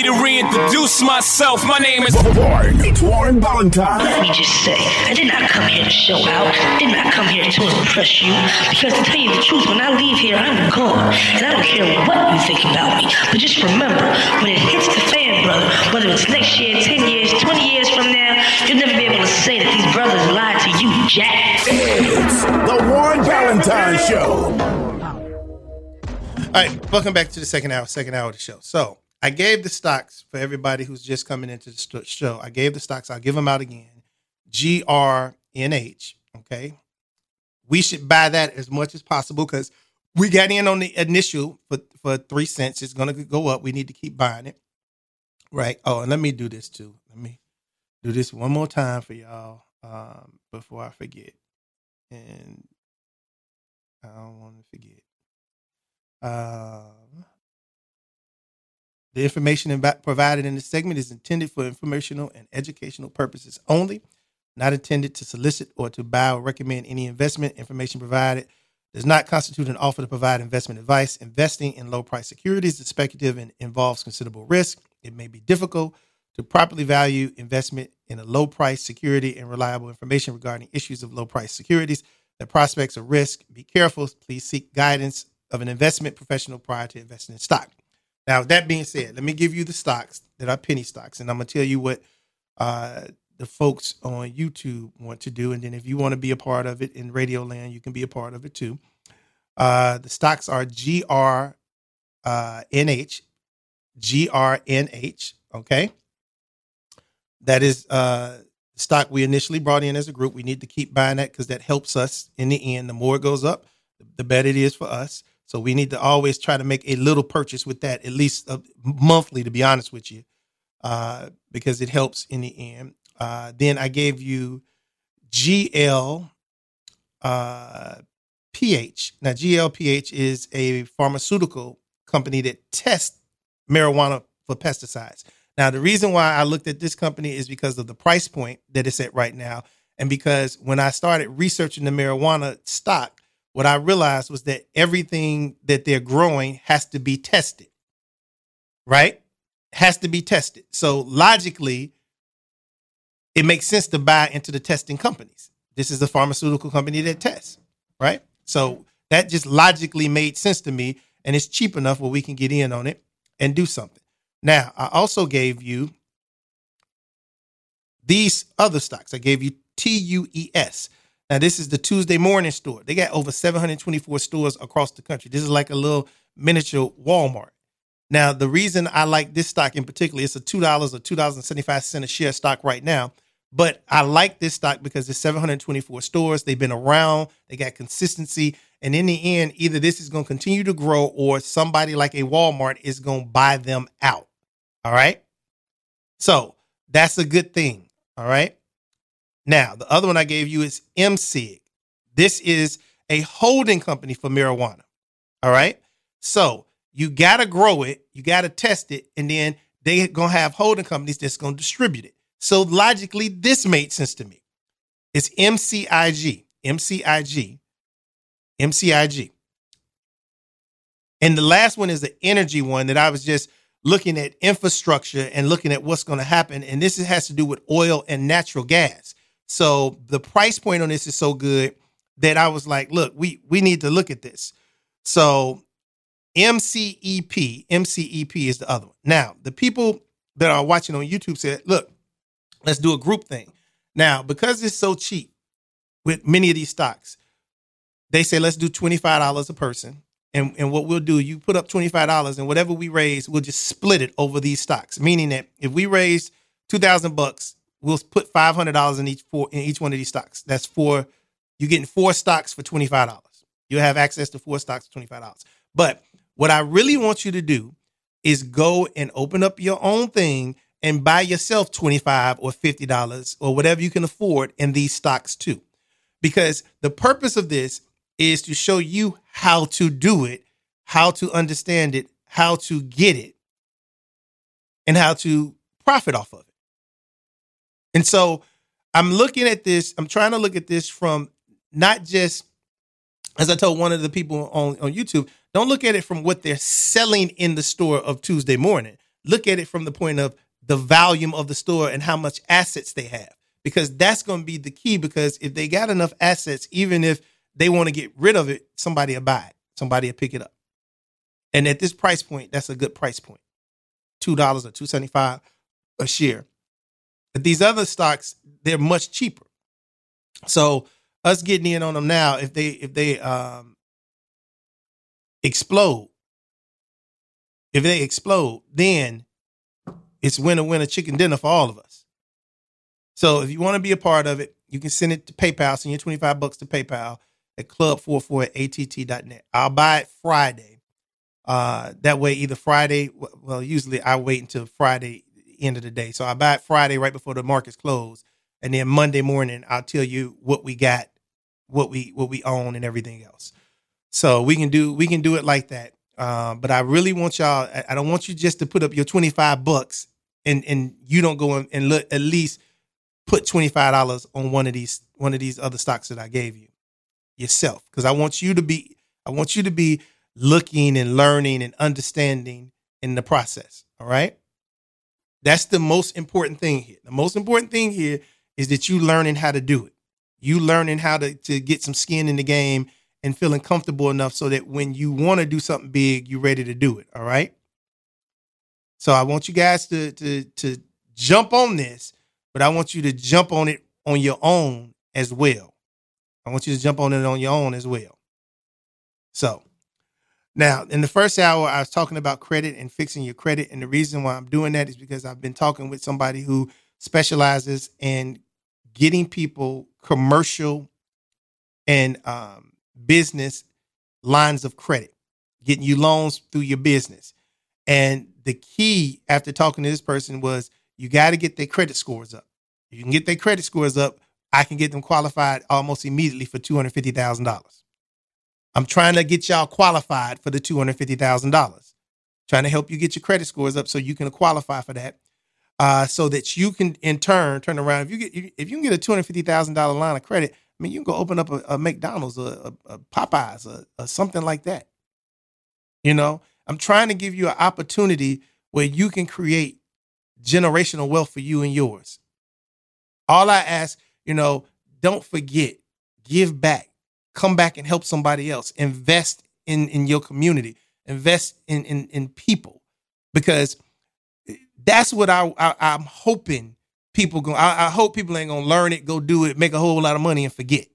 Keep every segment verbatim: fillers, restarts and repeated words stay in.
to reintroduce myself. My name is Warren. It's Warren Valentine. Let me just say, I did not come here to show out. I did not come here to impress you. Because to tell you the truth, when I leave here, I'm gone. And I don't care what you think about me. But just remember, when it hits the fan, brother, whether it's next year, ten years, twenty years from now, you'll never be able to say that these brothers lied to you, Jack. It's the Warren Valentine Show. All right, welcome back to the second hour, second hour of the show. So I gave the stocks for everybody who's just coming into the st- show. I gave the stocks. I'll give them out again. G R N H, okay? We should buy that as much as possible because we got in on the initial for, for three cents. It's going to go up. We need to keep buying it, right? Oh, and let me do this too. Let me do this one more time for y'all um, before I forget. And I don't want to forget. Um, the information in- provided in this segment is intended for informational and educational purposes only, not intended to solicit or to buy or recommend any investment. Information provided does not constitute an offer to provide investment advice. Investing in low-price securities is speculative and involves considerable risk. It may be difficult to properly value investment in a low-price security, and reliable information regarding issues of low-price securities, the prospects of risk. Be careful. Please seek guidance of an investment professional prior to investing in stock. Now, that being said, let me give you the stocks that are penny stocks, and I'm going to tell you what uh, the folks on YouTube want to do, and then if you want to be a part of it in Radio Land, you can be a part of it too. Uh, the stocks are G R N H, G R N H, okay? That is uh, the stock we initially brought in as a group. We need to keep buying that because that helps us in the end. The more it goes up, the better it is for us. So we need to always try to make a little purchase with that, at least uh, monthly, to be honest with you, uh, because it helps in the end. Uh, then I gave you G L uh, P H. Now, G L P H is a pharmaceutical company that tests marijuana for pesticides. Now, the reason why I looked at this company is because of the price point that it's at right now. And because when I started researching the marijuana stock, what I realized was that everything that they're growing has to be tested, right? Has to be tested. So logically, it makes sense to buy into the testing companies. This is a pharmaceutical company that tests, right? So that just logically made sense to me, and it's cheap enough where we can get in on it and do something. Now, I also gave you these other stocks. I gave you T U E S. Now, this is the Tuesday Morning store. They got over seven hundred twenty-four stores across the country. This is like a little miniature Walmart. Now, the reason I like this stock in particular, it's a two dollars or two dollars and seventy-five cents a share stock right now. But I like this stock because there's seven hundred twenty-four stores. They've been around. They got consistency. And in the end, either this is going to continue to grow or somebody like a Walmart is going to buy them out. All right. So that's a good thing. All right. Now, the other one I gave you is M S I G. This is a holding company for marijuana. All right. So you got to grow it. You got to test it. And then they're going to have holding companies that's going to distribute it. So logically, this made sense to me. It's M C I G, M C I G, M C I G. And the last one is the energy one that I was just looking at infrastructure and looking at what's going to happen. And this has to do with oil and natural gas. So the price point on this is so good that I was like, look, we, we need to look at this. So M C E P, M C E P is the other one. Now, the people that are watching on YouTube said, look, let's do a group thing. Now, because it's so cheap with many of these stocks, they say, let's do twenty-five dollars a person. And, and what we'll do, you put up twenty-five dollars and whatever we raise, we'll just split it over these stocks. Meaning that if we raise two thousand bucks, we'll put five hundred dollars in each four, in each one of these stocks. That's four. You're getting four stocks for twenty-five dollars. You'll have access to four stocks for twenty-five dollars. But what I really want you to do is go and open up your own thing and buy yourself twenty-five dollars or fifty dollars or whatever you can afford in these stocks too. Because the purpose of this is to show you how to do it, how to understand it, how to get it, and how to profit off of it. And so I'm looking at this, I'm trying to look at this from not just, as I told one of the people on, on YouTube, don't look at it from what they're selling in the store of Tuesday morning. look at it from the point of the volume of the store and how much assets they have, because that's going to be the key. Because if they got enough assets, even if they want to get rid of it, somebody will buy it. Somebody will pick it up. And at this price point, that's a good price point. two dollars or two seventy-five a share. But these other stocks, they're much cheaper. So us getting in on them now, if they if they um, explode, if they explode, then it's winner, winner, chicken dinner for all of us. So if you want to be a part of it, you can send it to PayPal. Send your twenty-five bucks to PayPal at club forty-four at A T T dot net. I'll buy it Friday. Uh, that way, either Friday, well, usually I wait until Friday, end of the day. So I buy it Friday right before the markets close. And then Monday morning, I'll tell you what we got, what we what we own and everything else. So we can do we can do it like that. Uh, but I really want y'all, I, I don't want you just to put up your twenty-five bucks and, and you don't go and, and look, at least put twenty-five dollars on one of these one of these other stocks that I gave you yourself. Because I want you to be I want you to be looking and learning and understanding in the process. All right. That's the most important thing here. The most important thing here is that you learning how to do it. You learning how to, to get some skin in the game and feeling comfortable enough so that when you want to do something big, you're ready to do it. All right. So I want you guys to, to, to jump on this, but I want you to jump on it on your own as well. I want you to jump on it on your own as well. So now, in the first hour, I was talking about credit and fixing your credit. And the reason why I'm doing that is because I've been talking with somebody who specializes in getting people commercial and um, business lines of credit, getting you loans through your business. And the key after talking to this person was you got to get their credit scores up. If you can get their credit scores up, I can get them qualified almost immediately for two hundred fifty thousand dollars. I'm trying to get y'all qualified for the two hundred fifty thousand dollars. Trying to help you get your credit scores up so you can qualify for that. Uh, so that you can, in turn, turn around. If you get, if you can get a two hundred fifty thousand dollars line of credit, I mean, you can go open up a, a McDonald's, a, a, a Popeyes, a, a something like that. You know, I'm trying to give you an opportunity where you can create generational wealth for you and yours. All I ask, you know, don't forget, give back. Come back and help somebody else. Invest in, in your community. Invest in, in, in people, because that's what I, I, I'm hoping people go. I, I hope people ain't gonna learn it, go do it, make a whole lot of money and forget.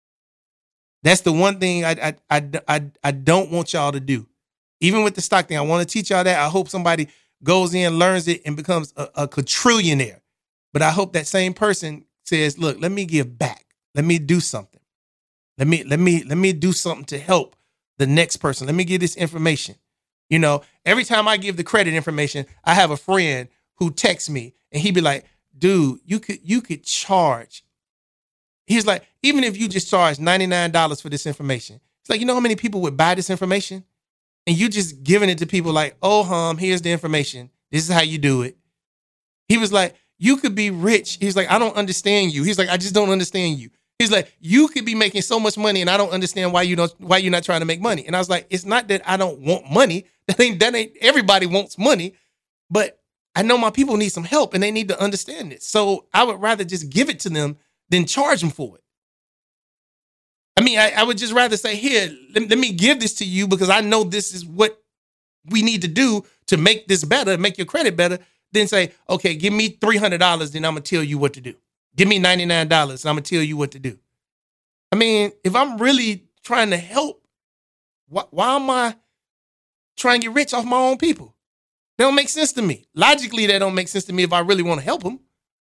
That's the one thing I I I, I, I don't want y'all to do. Even with the stock thing, I want to teach y'all that. I hope somebody goes in, learns it, and becomes a, a quadrillionaire. But I hope that same person says, "Look, let me give back. Let me do something." Let me let me let me do something to help the next person. Let me give this information. You know, every time I give the credit information, I have a friend who texts me and he'd be like, dude, you could you could charge. He's like, even if you just charge ninety-nine dollars for this information, it's like, you know how many people would buy this information? And you just giving it to people like, oh, hum, here's the information. This is how you do it. He was like, you could be rich. He's like, I don't understand you. He's like, I just don't understand you. He's like, you could be making so much money and I don't understand why you don't, why you're not trying to make money. And I was like, it's not that I don't want money. That ain't, that ain't, everybody wants money, but I know my people need some help and they need to understand this. So I would rather just give it to them than charge them for it. I mean, I, I would just rather say, here, let, let me give this to you because I know this is what we need to do to make this better, make your credit better, than say, okay, give me three hundred dollars, then I'm going to tell you what to do. Give me ninety-nine dollars and I'm going to tell you what to do. I mean, if I'm really trying to help, why, why am I trying to get rich off my own people? That don't make sense to me. Logically, that don't make sense to me if I really want to help them.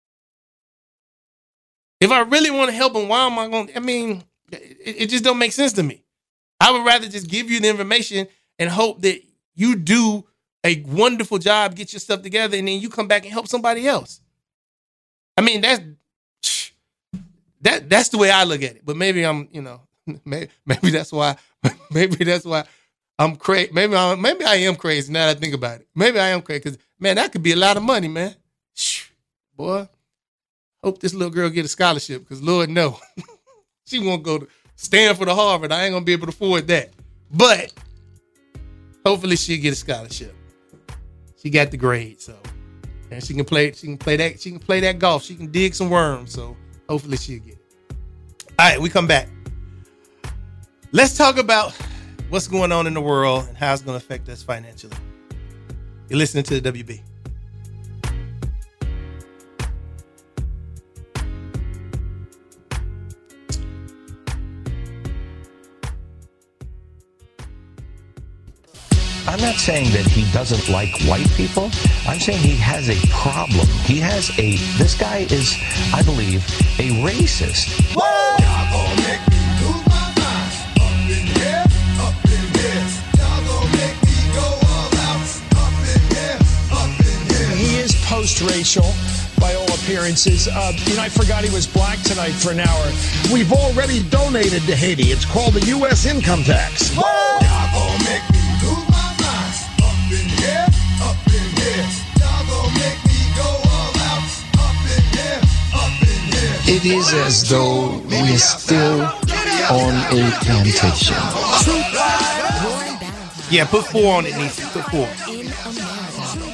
If I really want to help them, why am I going to, I mean, it, it just don't make sense to me. I would rather just give you the information and hope that you do a wonderful job, get your stuff together, and then you come back and help somebody else. I mean, that's, That that's the way I look at it. But maybe I'm, you know, maybe, maybe that's why, maybe that's why I'm crazy. Maybe I maybe I am crazy now that I think about it. Maybe I am crazy because, man, that could be a lot of money, man. Shh, boy, hope this little girl get a scholarship because Lord no, she won't go to Stanford or Harvard. I ain't gonna be able to afford that. But hopefully she'll get a scholarship. She got the grade, so and she can play. She can play that. She can play that golf. She can dig some worms. So hopefully she'll get it. All right, we come back. Let's talk about what's going on in the world and how it's going to affect us financially. You're listening to the W B. I'm not saying that he doesn't like white people. I'm saying he has a problem. He has a, this guy is, I believe, a racist. Y'all gonna make me lose my mind. Up in here, up in here. Y'all gonna make me go all out. Up in here, up in here. He is post-racial by all appearances. Uh, you know, I forgot he was black tonight for an hour. We've already donated to Haiti. It's called the U S income tax. Y'all gonna make me lose my mind. Up in here, up in here. Y'all gonna make me go all out. Up in here, up in here. It is as though we're still on a plantation. Yeah, put four on it, Niecy. Put four. In America.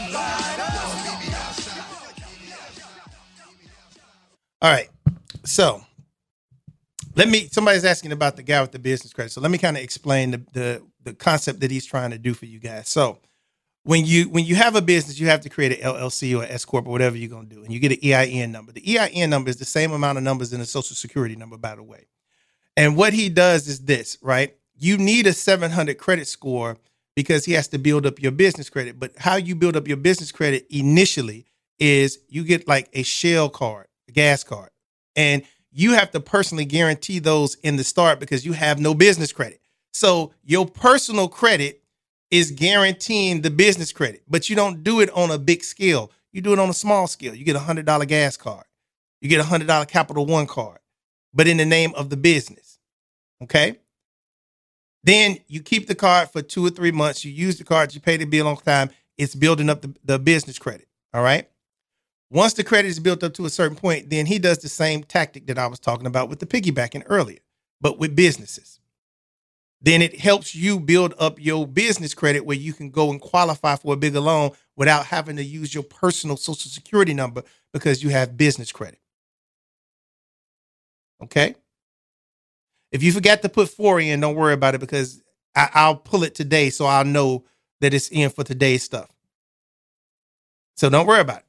All right. So let me, somebody's asking about the guy with the business credit. So let me kind of explain the, the, the concept that he's trying to do for you guys. So when you, when you have a business, you have to create an L L C or S corp or whatever you're going to do. And you get an E I N number. The E I N number is the same amount of numbers in a social security number, by the way. And what he does is this, right? You need a seven hundred credit score because he has to build up your business credit. But how you build up your business credit initially is you get like a Shell card, a gas card, and you have to personally guarantee those in the start because you have no business credit. So your personal credit is guaranteeing the business credit, but you don't do it on a big scale. You do it on a small scale. You get a one hundred dollars gas card. You get a one hundred dollars Capital One card, but in the name of the business. Okay? Then you keep the card for two or three months. You use the card. You pay the bill on time. It's building up the, the business credit. All right? Once the credit is built up to a certain point, then he does the same tactic that I was talking about with the piggybacking earlier, but with businesses. Then it helps you build up your business credit where you can go and qualify for a bigger loan without having to use your personal social security number because you have business credit. Okay? If you forgot to put four in, don't worry about it because I, I'll pull it today so I'll know that it's in for today's stuff. So don't worry about it.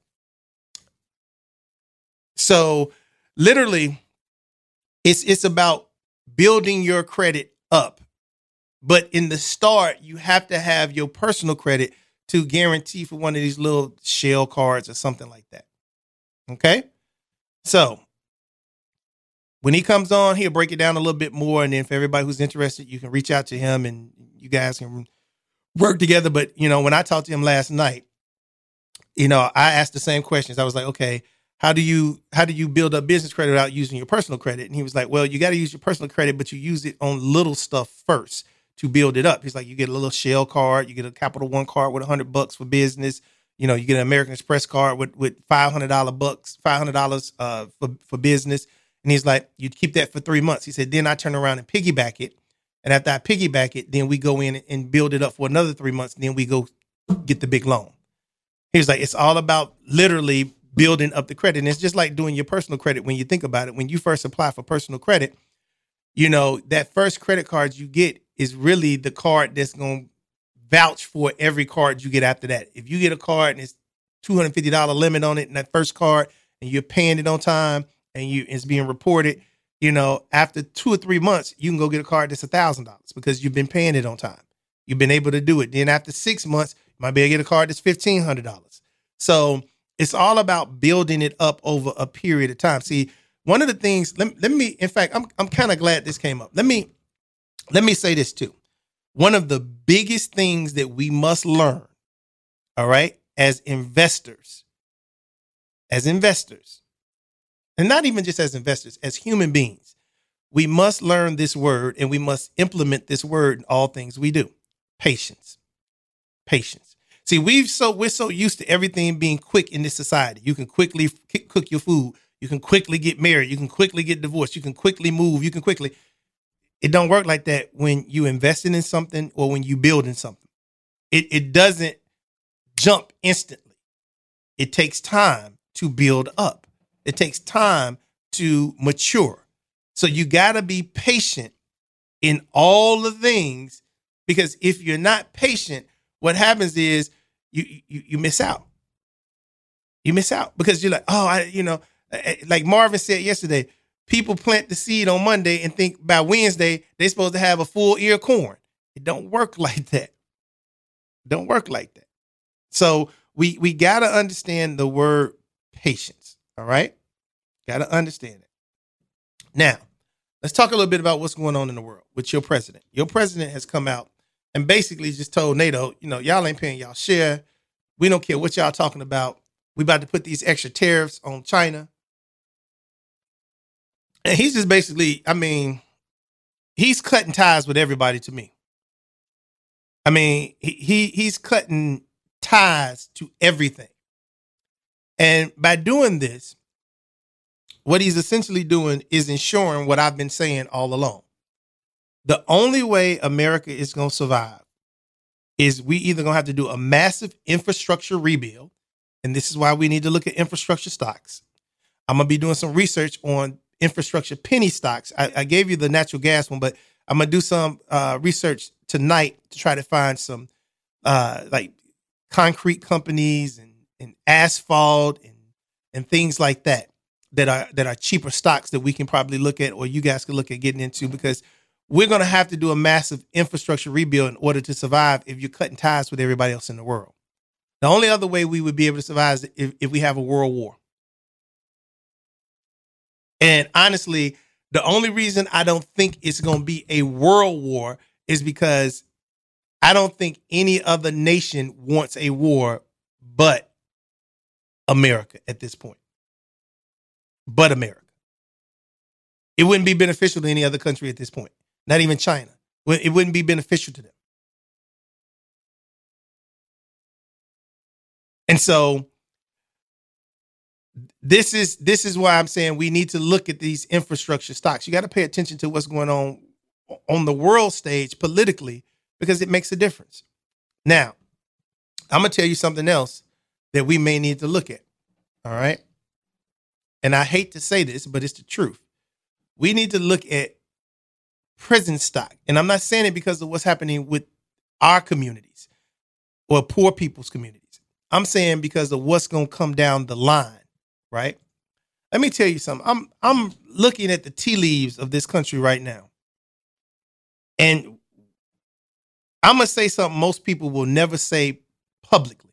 So literally, it's it's about building your credit up. But in the start, you have to have your personal credit to guarantee for one of these little Shell cards or something like that. Okay? So when he comes on, he'll break it down a little bit more. And then for everybody who's interested, you can reach out to him and you guys can work together. But, you know, when I talked to him last night, you know, I asked the same questions. I was like, okay, how do you how do you build up business credit without using your personal credit? And he was like, well, you got to use your personal credit, but you use it on little stuff first to build it up. He's like, you get a little Shell card, you get a Capital One card with a hundred bucks for business. You know, you get an American Express card with, with five hundred dollars bucks, five hundred dollars uh, for, for business. And he's like, you keep that for three months. He said, then I turn around and piggyback it. And after I piggyback it, then we go in and build it up for another three months. And then we go get the big loan. He was like, it's all about literally building up the credit. And it's just like doing your personal credit. When you think about it, when you first apply for personal credit, you know, that first credit card you get is really the card that's going to vouch for every card you get after that. If you get a card and it's two hundred fifty dollars limit on it in that first card and you're paying it on time and you it's being reported, you know, after two or three months, you can go get a card that's one thousand dollars because you've been paying it on time. You've been able to do it. Then after six months, you might be able to get a card that's fifteen hundred dollars. So it's all about building it up over a period of time. See, one of the things, let, let me, in fact, I'm I'm kind of glad this came up. Let me, let me say this too. One of the biggest things that we must learn, all right, as investors, as investors, and not even just as investors, as human beings, we must learn this word and we must implement this word in all things we do. Patience. Patience. See, we've so we're so used to everything being quick in this society. You can quickly f- cook your food. You can quickly get married. You can quickly get divorced. You can quickly move. You can quickly. It don't work like that when you investing in something or when you building something. It it doesn't jump instantly. It takes time to build up. It takes time to mature. So you got to be patient in all the things, because if you're not patient, what happens is you you, you miss out. You miss out because you're like, oh, I, you know, like Marvin said yesterday, people plant the seed on Monday and think by Wednesday they're supposed to have a full ear of corn. It don't work like that. It don't work like that. So we we got to understand the word patience. All right. Got to understand it. Now, let's talk a little bit about what's going on in the world with your president. Your president has come out and basically just told NATO, you know, y'all ain't paying y'all share. We don't care what y'all talking about. We about to put these extra tariffs on China. And he's just basically, I mean, he's cutting ties with everybody to me. I mean, he, he he's cutting ties to everything. And by doing this, what he's essentially doing is ensuring what I've been saying all along. The only way America is going to survive is we either going to have to do a massive infrastructure rebuild. And this is why we need to look at infrastructure stocks. I'm going to be doing some research on infrastructure penny stocks. I, I gave you the natural gas one, but I'm going to do some uh, research tonight to try to find some uh, like concrete companies and, and asphalt and, and things like that, that are, that are cheaper stocks that we can probably look at, or you guys can look at getting into, because we're going to have to do a massive infrastructure rebuild in order to survive if you're cutting ties with everybody else in the world. The only other way we would be able to survive is if, if we have a world war. And honestly, the only reason I don't think it's going to be a world war is because I don't think any other nation wants a war but America at this point. But America. It wouldn't be beneficial to any other country at this point. Not even China. It wouldn't be beneficial to them. And so this is this is why I'm saying we need to look at these infrastructure stocks. You got to pay attention to what's going on on the world stage politically, because it makes a difference. Now, I'm going to tell you something else that we may need to look at. All right. And I hate to say this, but it's the truth. We need to look at prison stock. And I'm not saying it because of what's happening with our communities or poor people's communities. I'm saying because of what's going to come down the line, right? Let me tell you something. I'm I'm looking at the tea leaves of this country right now. And I'm going to say something most people will never say publicly.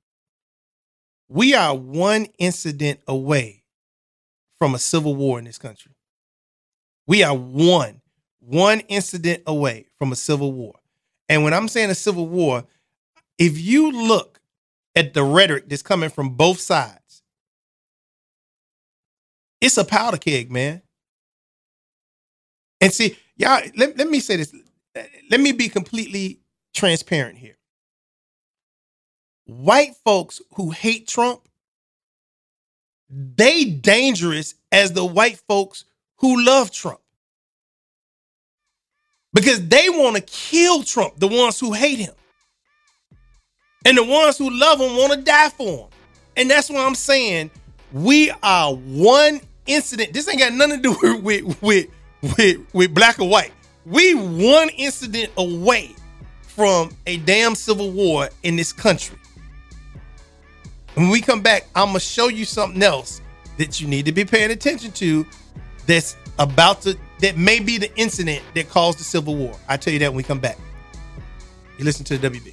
We are one incident away from a civil war in this country. We are one, one incident away from a civil war. And when I'm saying a civil war, if you look at the rhetoric that's coming from both sides, it's a powder keg, man. And see, y'all, let, let me say this. Let me be completely transparent here. White folks who hate Trump, they dangerous as the white folks who love Trump. Because they want to kill Trump, the ones who hate him. And the ones who love him want to die for him. And that's why I'm saying we are one incident. This ain't got nothing to do with, with, with, with black or white. We one incident away from a damn civil war in this country. When we come back, I'm going to show you something else that you need to be paying attention to that's about to, that may be the incident that caused the Civil War. I'll tell you that when we come back. You listen to the W B.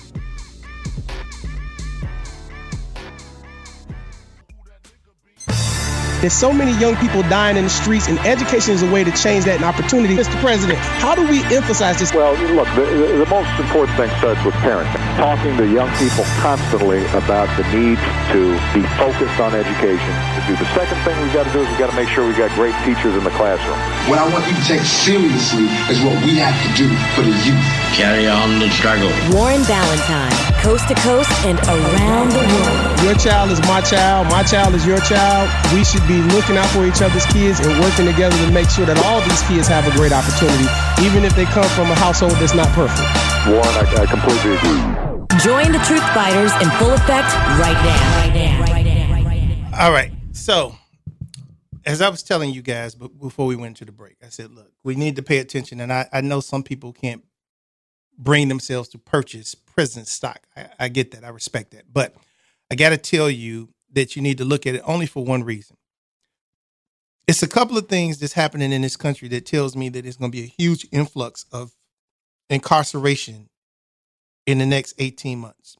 There's so many young people dying in the streets, and education is a way to change that, an opportunity. Mister President, how do we emphasize this? Well, look, the, the most important thing starts with parenting. Talking to young people constantly about the need to be focused on education. The second thing we've got to do is we've got to make sure we've got great teachers in the classroom. What I want you to take seriously is what we have to do for the youth. Carry on the struggle. Warren Ballentine, coast to coast and around the world. Your child is my child. My child is your child. We should be looking out for each other's kids and working together to make sure that all these kids have a great opportunity, even if they come from a household that's not perfect. Warren, I, I completely agree. Join the Truth Fighters in full effect right now. Right now. Right now. Right now. All right. So, as I was telling you guys before we went to the break, I said, look, we need to pay attention. And I, I know some people can't bring themselves to purchase president stock. I, I get that. I respect that. But I got to tell you that you need to look at it only for one reason. It's a couple of things that's happening in this country that tells me that there's going to be a huge influx of incarceration in the next eighteen months.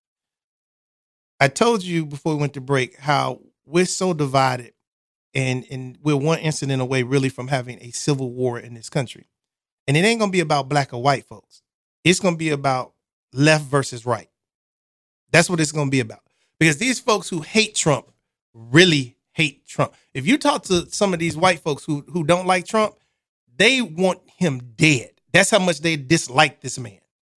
I told you before we went to break how we're so divided and, and we're one incident away really from having a civil war in this country. And it ain't going to be about black or white folks. It's going to be about left versus right. That's what it's going to be about. Because these folks who hate Trump really hate Trump. If you talk to some of these white folks who, who don't like Trump, they want him dead. That's how much they dislike this man.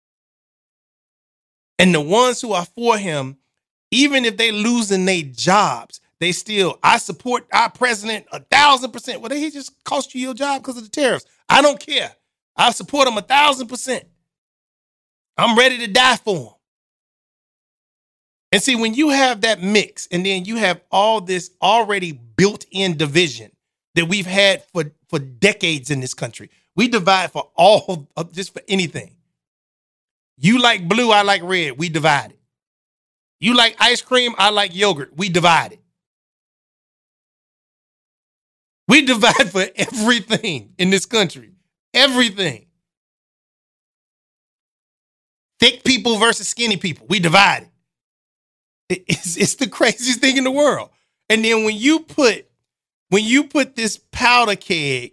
And the ones who are for him, even if they losing their jobs, they still, I support our president a thousand percent. Well, he just cost you your job because of the tariffs. I don't care. I support him a thousand percent. I'm ready to die for him. And see, when you have that mix and then you have all this already built-in division that we've had for, for decades in this country, we divide for all, just for anything. You like blue, I like red, we divide it. You like ice cream, I like yogurt, we divide it. We divide for everything in this country. Everything. Thick people versus skinny people, we divide it. It's, it's the craziest thing in the world. And then when you put when you put this powder keg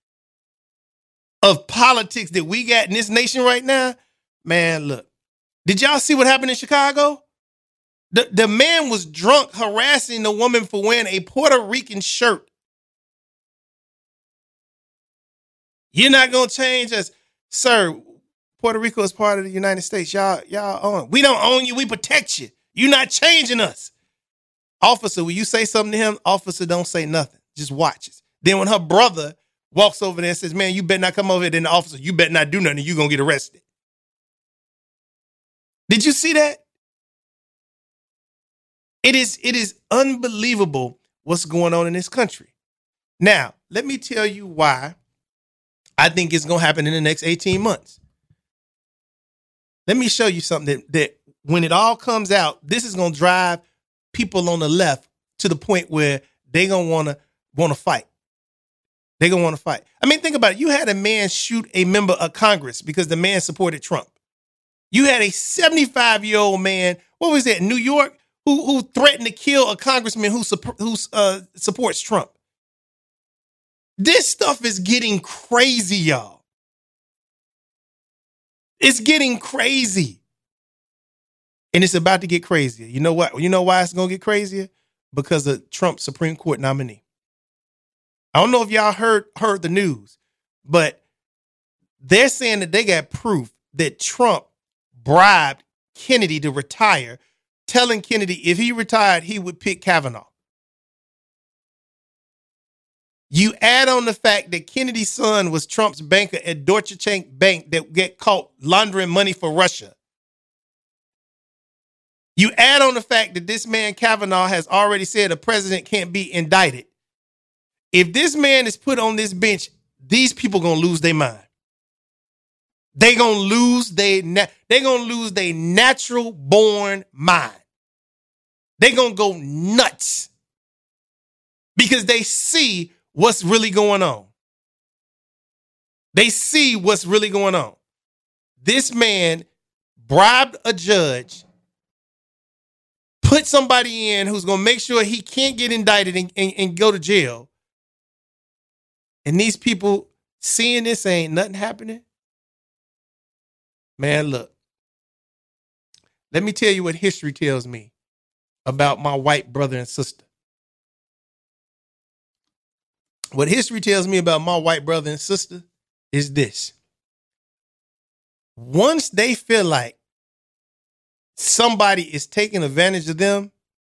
of politics that we got in this nation right now, man, look, did y'all see what happened in Chicago? The, the man was drunk harassing the woman for wearing a Puerto Rican shirt. You're not going to change us. Sir, Puerto Rico is part of the United States. Y'all, y'all own. We don't own you. We protect you. You're not changing us. Officer, when you say something to him, officer don't say nothing. Just watch it. Then when her brother walks over there and says, man, you better not come over here, then the officer, you better not do nothing. You're going to get arrested. Did you see that? It is, it is unbelievable what's going on in this country. Now, let me tell you why I think it's going to happen in the next eighteen months. Let me show you something that, that when it all comes out, this is going to drive people on the left to the point where they're going to want to want to fight. They're going to want to fight. I mean, think about it. You had a man shoot a member of Congress because the man supported Trump. You had a seventy-five-year-old man, what was that, New York, who, who threatened to kill a congressman who, who uh, supports Trump. This stuff is getting crazy, y'all. It's getting crazy. And it's about to get crazier. You know what? You know why it's going to get crazier? Because of Trump's Supreme Court nominee. I don't know if y'all heard heard the news, but they're saying that they got proof that Trump bribed Kennedy to retire, telling Kennedy if he retired, he would pick Kavanaugh. You add on the fact that Kennedy's son was Trump's banker at Deutsche Bank that get caught laundering money for Russia. You add on the fact that this man Kavanaugh has already said a president can't be indicted. If this man is put on this bench, these people gonna lose their mind. They gonna lose they na- they gonna lose their natural born mind. They gonna go nuts because they see what's really going on. They see what's really going on. This man bribed a judge, put somebody in who's going to make sure he can't get indicted and, and, and go to jail. And these people seeing this ain't nothing happening. Man, look. Let me tell you what history tells me about my white brother and sister. What history tells me about my white brother and sister is this. Once they feel like somebody is taking advantage of them,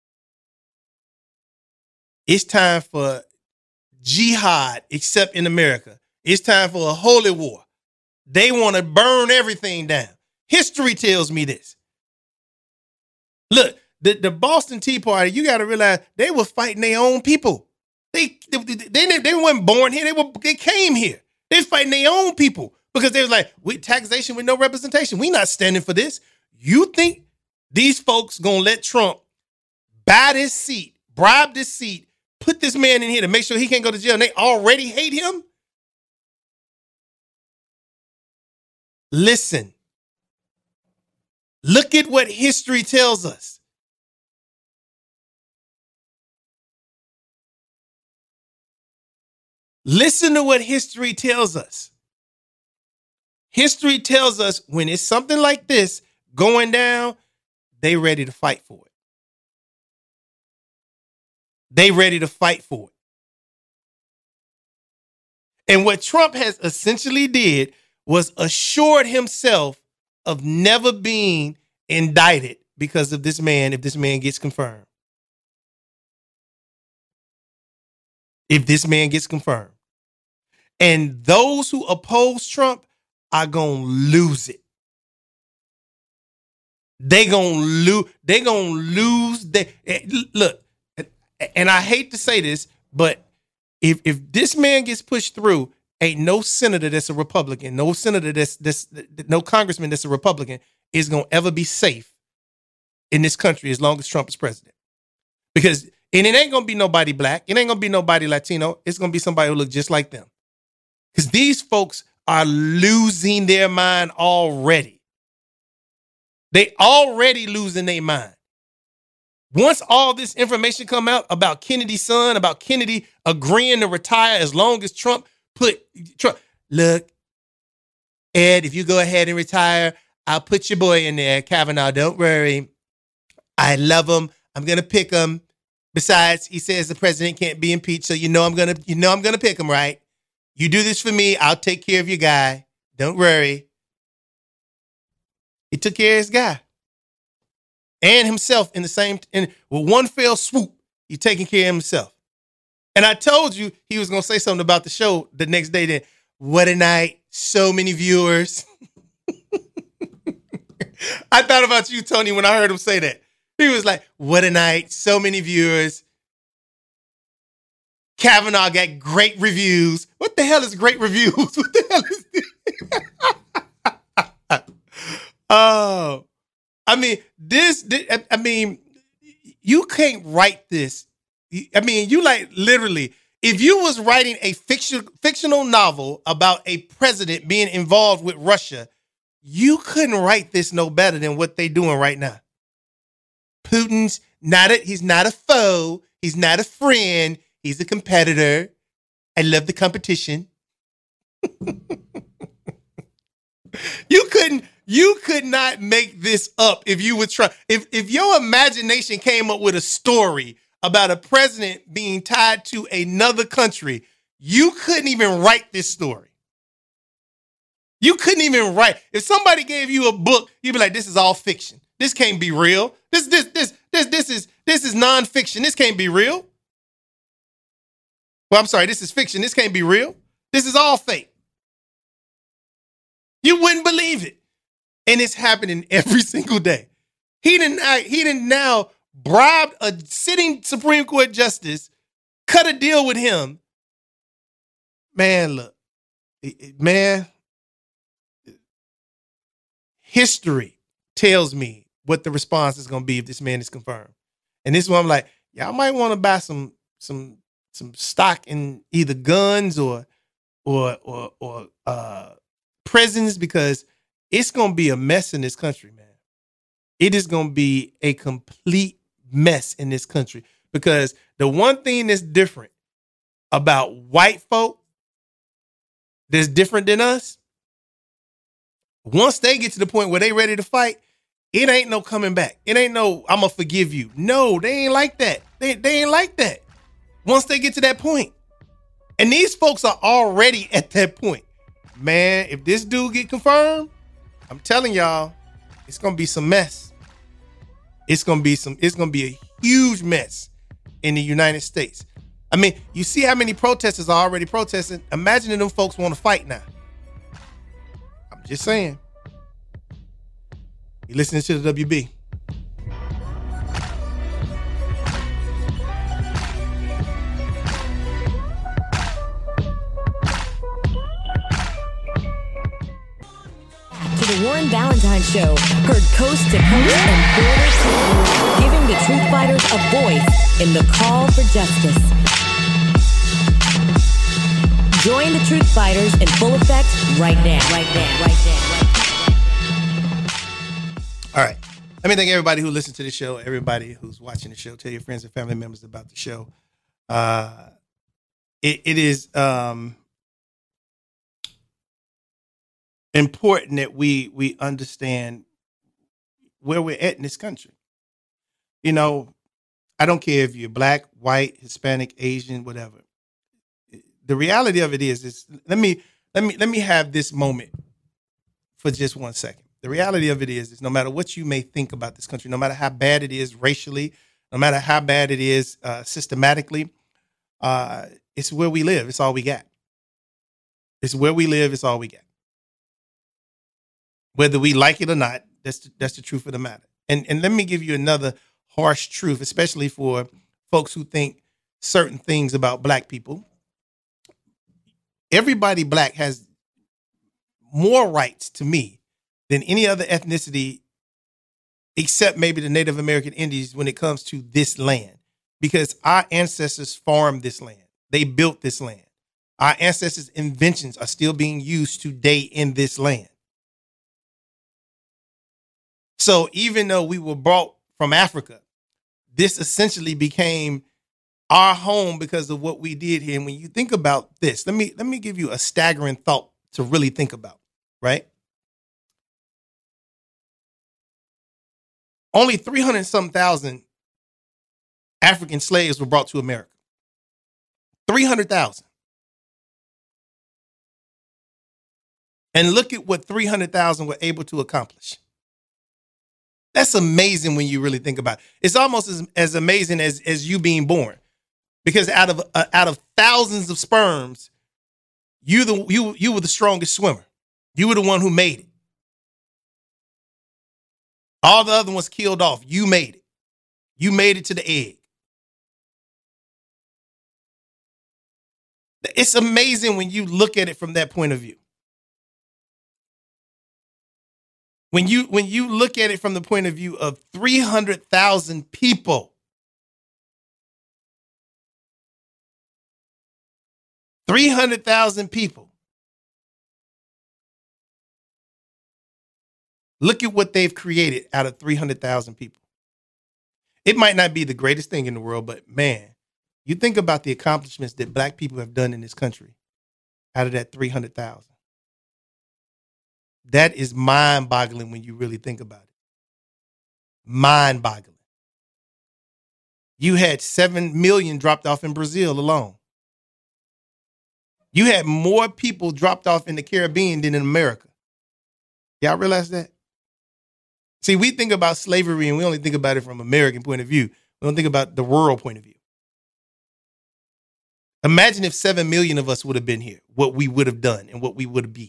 it's time for jihad, except in America. It's time for a holy war. They want to burn everything down. History tells me this. Look, the, the Boston Tea Party, you got to realize they were fighting their own people. They they, they, they weren't born here. They were they came here. They was fighting their own people because they was like, with taxation with no representation. We not standing for this. You think these folks going to let Trump buy this seat, bribe this seat, put this man in here to make sure he can't go to jail, and they already hate him? Listen. Look at what history tells us. Listen to what history tells us. History tells us when it's something like this going down, they ready to fight for it. They ready to fight for it. And what Trump has essentially did was assured himself of never being indicted because of this man if this man gets confirmed. If this man gets confirmed. And those who oppose Trump are going to lose it. They going to lose. They going to lose. They, look, and I hate to say this, but if if this man gets pushed through, ain't no senator that's a Republican, no senator that's, that's no congressman that's a Republican is going to ever be safe in this country as long as Trump is president. Because, and it ain't going to be nobody black. It ain't going to be nobody Latino. It's going to be somebody who look just like them. Because these folks are losing their mind already. They already losing their mind. Once all this information come out about Kennedy's son, about Kennedy agreeing to retire as long as Trump put Trump, look, Ed, if you go ahead and retire, I'll put your boy in there, Kavanaugh. Don't worry. I love him. I'm gonna pick him. Besides, he says the president can't be impeached, so you know I'm gonna, you know I'm gonna pick him, right? You do this for me, I'll take care of your guy. Don't worry. He took care of his guy and himself in the same, in with one fell swoop. He's taking care of himself. And I told you he was going to say something about the show the next day. Then, what a night. So many viewers. I thought about you, Tony, when I heard him say that. He was like, what a night. So many viewers. Kavanaugh got great reviews. What the hell is great reviews? What the hell is this? Oh, I mean, this, this, I mean, you can't write this. I mean, you like literally, if you was writing a fiction, fictional novel about a president being involved with Russia, you couldn't write this no better than what they doing right now. Putin's not a, he's not a foe. He's not a friend. He's a competitor. I love the competition. You couldn't, you could not make this up if you would try. If if your imagination came up with a story about a president being tied to another country, you couldn't even write this story. You couldn't even write. If somebody gave you a book, you'd be like, this is all fiction. This can't be real. This, this, this, this, this is this is nonfiction. This can't be real. Well, I'm sorry, this is fiction. This can't be real. This is all fake. You wouldn't believe it. And it's happening every single day. He didn't, he didn't now bribe a sitting Supreme Court justice, cut a deal with him. Man, look, man, history tells me what the response is going to be if this man is confirmed. And this is why I'm like, y'all might want to buy some, some, some stock in either guns or, or, or, or, uh, prisons, because it's going to be a mess in this country, man. It is going to be a complete mess in this country, because the one thing that's different about white folk that's different than us, once they get to the point where they ready to fight, it ain't no coming back. It ain't no, I'm going to forgive you. No, they ain't like that. They, they ain't like that. Once they get to that point. And these folks are already at that point. Man, if this dude get confirmed, I'm telling y'all, it's gonna be some mess. It's gonna be some. It's gonna be a huge mess in the United States. I mean, you see how many protesters are already protesting. Imagine if them folks want to fight now. I'm just saying. You listening to the W B? The Warren Valentine Show, heard coast to coast and border to border, giving the truth fighters a voice in the call for justice. Join the truth fighters in full effect right now, right now, right now. All right. Let me thank everybody who listens to the show, everybody who's watching the show. Tell your friends and family members about the show. Uh, it, it is um, important that we we understand where we're at in this country. You know, I don't care if you're black, white, Hispanic, Asian, whatever. The reality of it is, is let me let me let me have this moment for just one second. The reality of it is, is no matter what you may think about this country, no matter how bad it is racially, no matter how bad it is uh, systematically, uh, it's where we live. It's all we got. It's where we live. It's all we got. Whether we like it or not, that's the, that's the truth of the matter. And and let me give you another harsh truth, especially for folks who think certain things about black people. Everybody black has more rights to me than any other ethnicity, except maybe the Native American Indians when it comes to this land, because our ancestors farmed this land. They built this land. Our ancestors' inventions are still being used today in this land. So even though we were brought from Africa, this essentially became our home because of what we did here. And when you think about this, let me let me give you a staggering thought to really think about, right? Only three hundred some thousand African slaves were brought to America. three hundred thousand. And look at what three hundred thousand were able to accomplish. That's amazing when you really think about it. It's almost as, as amazing as, as you being born. Because out of uh, out of thousands of sperms, you the you you were the strongest swimmer. You were the one who made it. All the other ones killed off. You made it. You made it to the egg. It's amazing when you look at it from that point of view. When you when you look at it from the point of view of three hundred thousand people. three hundred thousand people. Look at what they've created out of three hundred thousand people. It might not be the greatest thing in the world, but man, you think about the accomplishments that black people have done in this country out of that three hundred thousand. That is mind-boggling when you really think about it. Mind-boggling. You had seven million dropped off in Brazil alone. You had more people dropped off in the Caribbean than in America. Y'all realize that? See, we think about slavery and we only think about it from an American point of view. We don't think about the world point of view. Imagine if seven million of us would have been here, what we would have done and what we would be.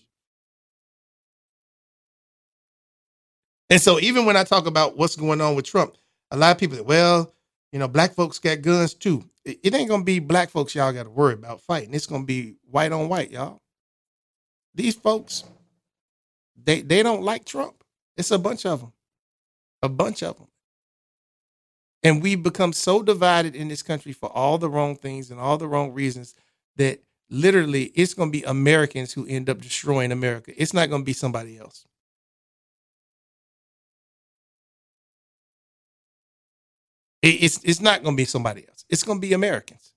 And so even when I talk about what's going on with Trump, a lot of people say, well, you know, black folks got guns too. It ain't going to be black folks y'all got to worry about fighting. It's going to be white on white, y'all. These folks, they they don't like Trump. It's a bunch of them. A bunch of them. And we've become so divided in this country for all the wrong things and all the wrong reasons that literally it's going to be Americans who end up destroying America. It's not going to be somebody else. It's it's not going to be somebody else. It's going to be Americans.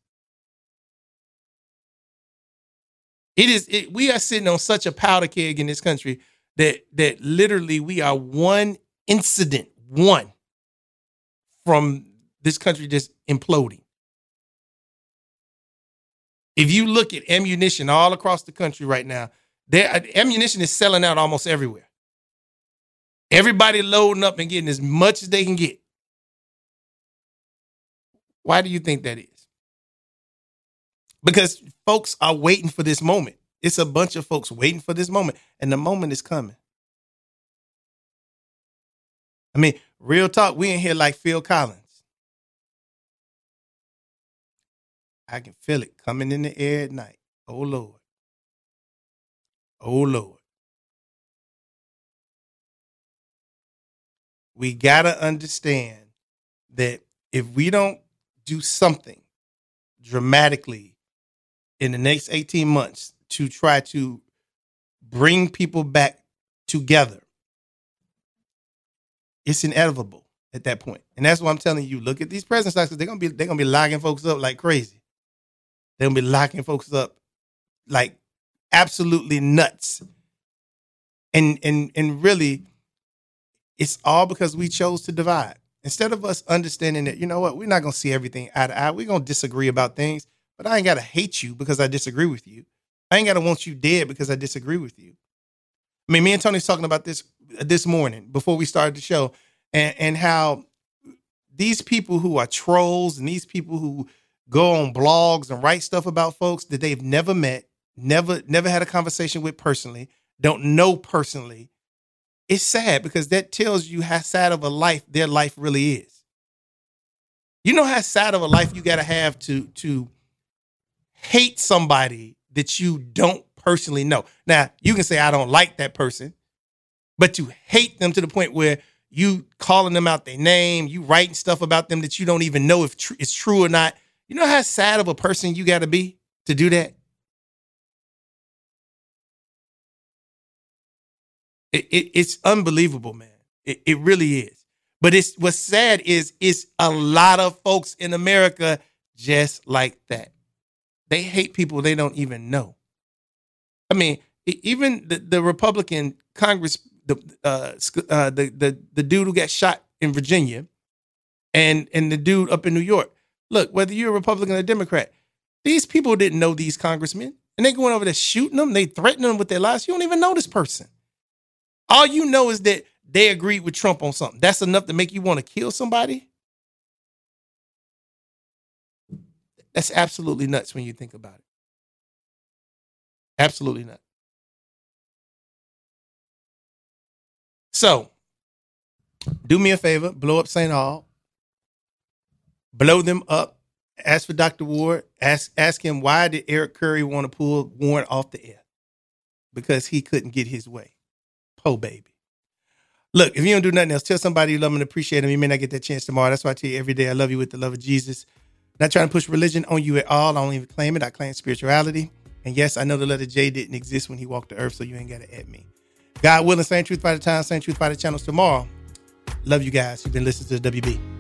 It is. It, we are sitting on such a powder keg in this country that that literally we are one incident, one from this country just imploding. If you look at ammunition all across the country right now, there ammunition is selling out almost everywhere. Everybody loading up and getting as much as they can get. Why do you think that is? Because folks are waiting for this moment. It's a bunch of folks waiting for this moment, and the moment is coming. I mean, real talk, we in here like Phil Collins. I can feel it coming in the air at night. Oh, Lord. Oh, Lord. we got to understand that if we don't do something dramatically in the next eighteen months to try to bring people back together, it's inevitable at that point. And that's why I'm telling you, look at these president stocks, because they're gonna be they're gonna be locking folks up like crazy. They're gonna be locking folks up like absolutely nuts. And and and really, it's all because we chose to divide. Instead of us understanding that, you know what, we're not gonna see everything eye to eye. We're gonna disagree about things, but I ain't gotta hate you because I disagree with you. I ain't gotta want you dead because I disagree with you. I mean, me and Tony's talking about this this morning before we started the show, and, and how these people who are trolls and these people who go on blogs and write stuff about folks that they've never met, never, never had a conversation with personally, don't know personally. It's sad because that tells you how sad of a life their life really is. You know how sad of a life you got to have to, to hate somebody that you don't personally know. Now, you can say, I don't like that person, but to hate them to the point where you calling them out their name, you writing stuff about them that you don't even know if tr- it's true or not. You know how sad of a person you got to be to do that? It, it, it's unbelievable, man. It, it really is. But it's what's sad is it's a lot of folks in America just like that. They hate people they don't even know. I mean, even the, the Republican Congress, the, uh, uh, the the the dude who got shot in Virginia, and and the dude up in New York. Look, whether you're a Republican or a Democrat, these people didn't know these congressmen, and they going over there shooting them. They threatening them with their lives. You don't even know this person. All you know is that they agreed with Trump on something. That's enough to make you want to kill somebody. That's absolutely nuts when you think about it. Absolutely nuts. So, do me a favor, blow up Saint Aug. Blow them up. Ask for Doctor Ward. Ask ask him, why did Eric Curry want to pull Warren off the air? Because he couldn't get his way. Po baby. Look, if you don't do nothing else, tell somebody you love them and appreciate them. You may not get that chance tomorrow. That's why I tell you every day I love you with the love of Jesus. Not trying to push religion on you at all. I don't even claim it. I claim spirituality. And yes, I know the letter J didn't exist when he walked the earth, so you ain't got to add me. God willing, same truth by the time, same truth by the channels tomorrow. Love you guys. You've been listening to the W B.